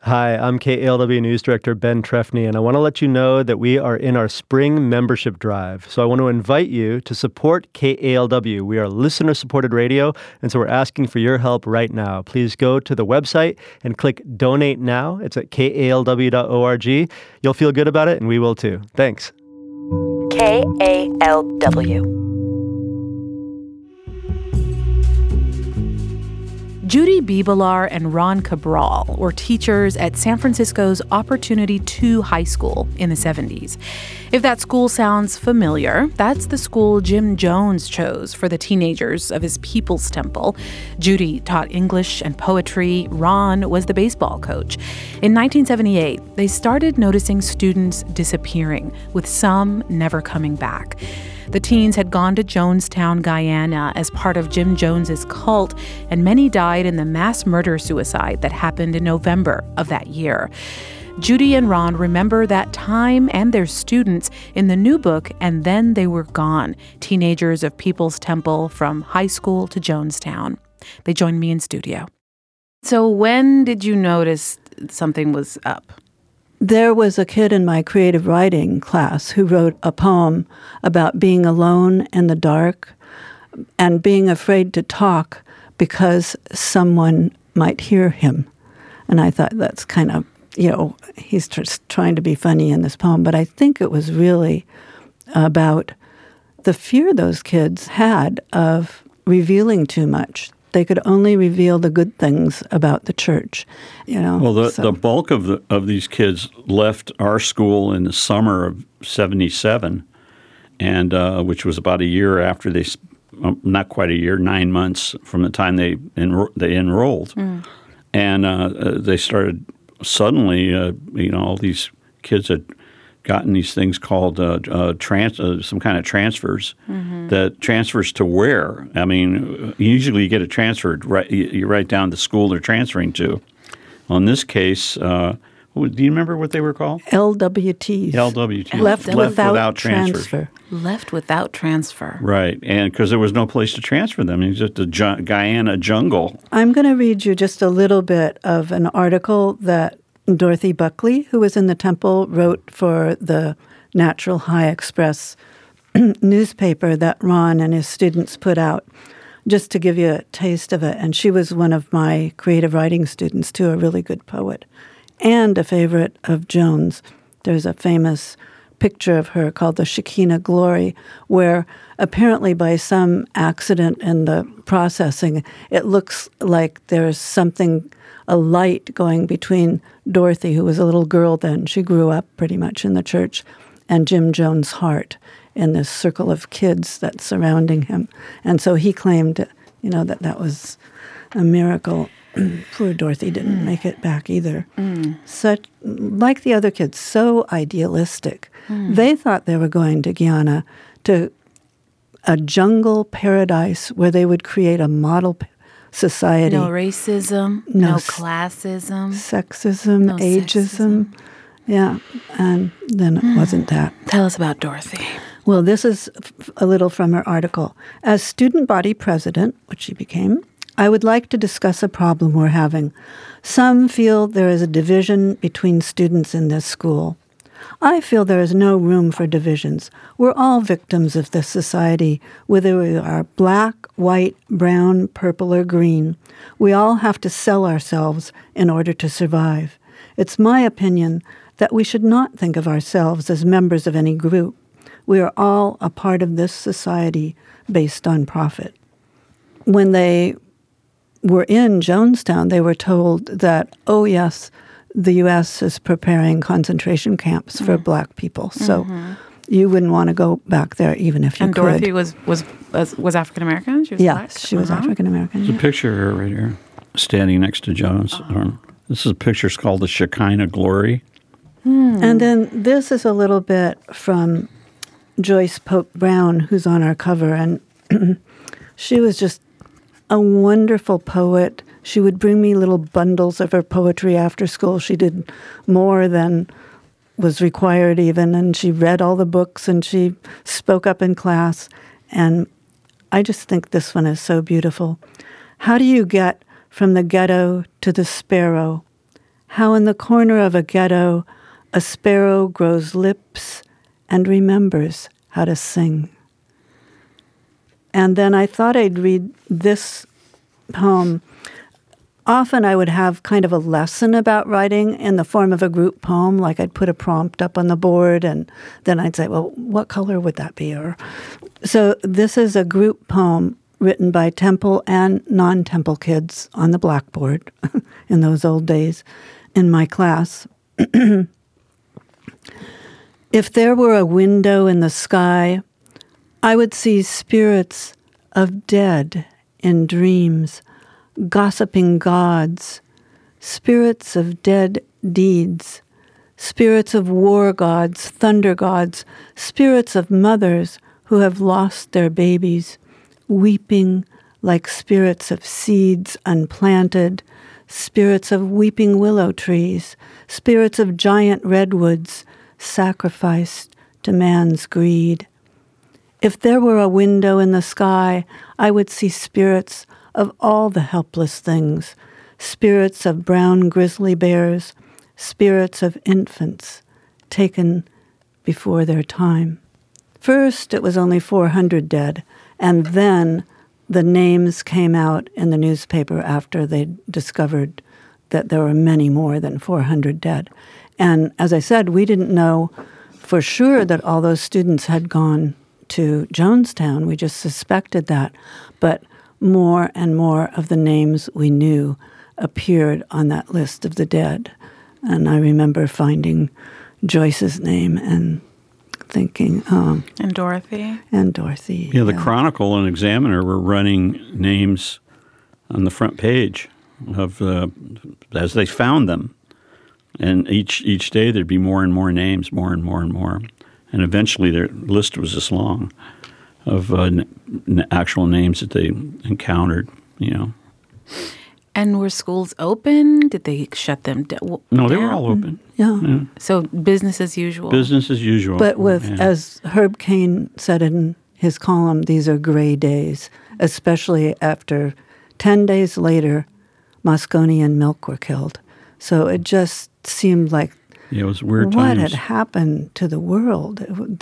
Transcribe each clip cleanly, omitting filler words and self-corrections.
Hi, I'm KALW News Director Ben Trefny, and I want to let you know that we are in our spring membership drive. So I want to invite you to support KALW. We are listener-supported radio, and so we're asking for your help right now. Please go to the website and click Donate Now. It's at kalw.org. You'll feel good about it, and we will too. Thanks. KALW. Judy Bebelar and Ron Cabral were teachers at San Francisco's Opportunity 2 High School in the 70s. If that school sounds familiar, that's the school Jim Jones chose for the teenagers of his People's Temple. Judy taught English and poetry. Ron was the baseball coach. In 1978, they started noticing students disappearing, with some never coming back. The teens had gone to Jonestown, Guyana as part of Jim Jones's cult, and many died in the mass murder-suicide that happened in November of that year. Judy and Ron remember that time and their students in the new book, And Then They Were Gone, Teenagers of People's Temple from High School to Jonestown. They joined me in studio. So when did you notice something was up? There was a kid in my creative writing class who wrote a poem about being alone in the dark and being afraid to talk because someone might hear him. And I thought that's kind of, he's just trying to be funny in this poem. But I think it was really about the fear those kids had of revealing too much. They could only reveal the good things about the church, Well, the bulk of these kids left our school in the summer of '77, and which was about a year after they, not quite a year, 9 months from the time they enrolled, and they started suddenly. All these kids had gotten these things called some kind of transfers. That transfers to where? I mean, usually you get it transferred. Right, you write down the school they're transferring to. Well, in this case, do you remember what they were called? LWTs. LWTs. Left without transfer. Left without transfer. Right, and because there was no place to transfer them. It was just a Guyana jungle. I'm going to read you just a little bit of an article that Dorothy Buckley, who was in the temple, wrote for the Natural High Express newspaper that Ron and his students put out, just to give you a taste of it. And she was one of my creative writing students, too, a really good poet, and a favorite of Jones. There's a famous picture of her called the Shekinah Glory, where apparently by some accident in the processing, it looks like there's something, a light going between Dorothy, who was a little girl then, she grew up pretty much in the church, and Jim Jones' heart in this circle of kids that's surrounding him. And so he claimed, that was a miracle. Poor Dorothy didn't make it back either. Such, like the other kids, so idealistic. They thought they were going to Guyana, to a jungle paradise where they would create a model society. No racism, no classism. Sexism, no ageism. Sexism. Yeah, and then it wasn't that. Tell us about Dorothy. Well, this is a little from her article. As student body president, which she became, I would like to discuss a problem we're having. Some feel there is a division between students in this school. I feel there is no room for divisions. We're all victims of this society, whether we are black, white, brown, purple, or green. We all have to sell ourselves in order to survive. It's my opinion that we should not think of ourselves as members of any group. We are all a part of this society based on profit. When they were in Jonestown, they were told that, oh yes, the U.S. is preparing concentration camps for black people. So you wouldn't want to go back there even if you and could. And Dorothy was African American? She was black? She was African American. There's a picture of her right here, standing next to Jones. This is a picture called the Shekinah Glory. And then this is a little bit from Joyce Polk Brown, who's on our cover. And she was just a wonderful poet. She would bring me little bundles of her poetry after school. She did more than was required even, and she read all the books, and she spoke up in class. And I just think this one is so beautiful. How do you get from the ghetto to the sparrow? how in the corner of a ghetto a sparrow grows lips and remembers how to sing. And then I thought I'd read this poem. Often I would have kind of a lesson about writing in the form of a group poem, like I'd put a prompt up on the board, and then I'd say, well, what color would that be? So this is a group poem written by Temple and non-Temple kids on the blackboard in those old days in my class. If there were a window in the sky, I would see spirits of dead in dreams, gossiping gods, spirits of dead deeds, spirits of war gods, thunder gods, spirits of mothers who have lost their babies, weeping like spirits of seeds unplanted, spirits of weeping willow trees, spirits of giant redwoods sacrificed to man's greed. If there were a window in the sky, I would see spirits of all the helpless things, spirits of brown grizzly bears, spirits of infants taken before their time. First, it was only 400 dead, and then the names came out in the newspaper after they discovered that there were many more than 400 dead. And as I said, we didn't know for sure that all those students had gone to Jonestown. We just suspected that. But more and more of the names we knew appeared on that list of the dead. And I remember finding Joyce's name and thinking, oh. And Dorothy. And Dorothy. Yeah, the Chronicle and Examiner were running names on the front page of as they found them. And each day there'd be more and more names, more and more and more. And eventually their list was this long of actual names that they encountered, you know. And were schools open? Did they shut them down? No, they were all open. Yeah. So business as usual. Business as usual. But as Herb Caen said in his column, these are gray days, especially after 10 days later, Moscone and Milk were killed. So it just seemed like it was weird what times. had happened to the world.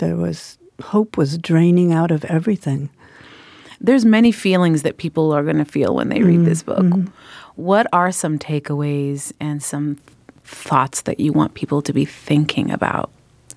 Hope was draining out of everything. There's many feelings that people are going to feel when they read this book. Mm-hmm. What are some takeaways and some thoughts that you want people to be thinking about?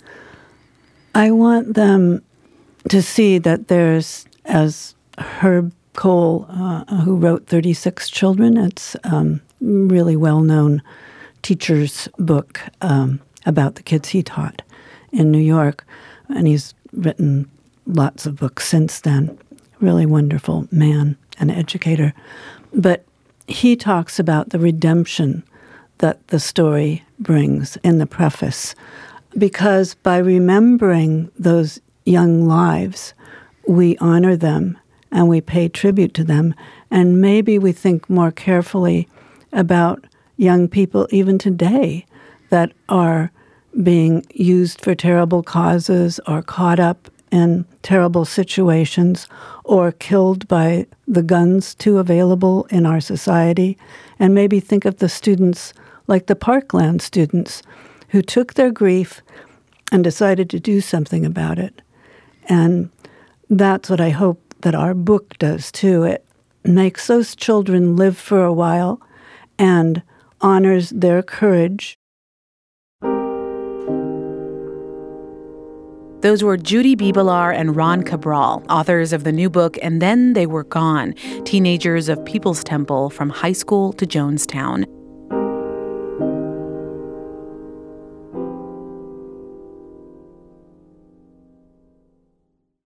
I want them to see that there's, as Herb Cole, who wrote 36 Children, it's a really well-known teacher's book about the kids he taught in New York, and he's written lots of books since then. Really wonderful man and educator. But he talks about the redemption that the story brings in the preface, because by remembering those young lives, we honor them and we pay tribute to them, and maybe we think more carefully about young people even today that are being used for terrible causes or caught up in terrible situations or killed by the guns too available in our society, and maybe think of the students like the Parkland students who took their grief and decided to do something about it. And that's what I hope that our book does too. It makes those children live for a while and honors their courage. Those were Judy Bebelar and Ron Cabral, authors of the new book, And Then They Were Gone, Teenagers of People's Temple from High School to Jonestown.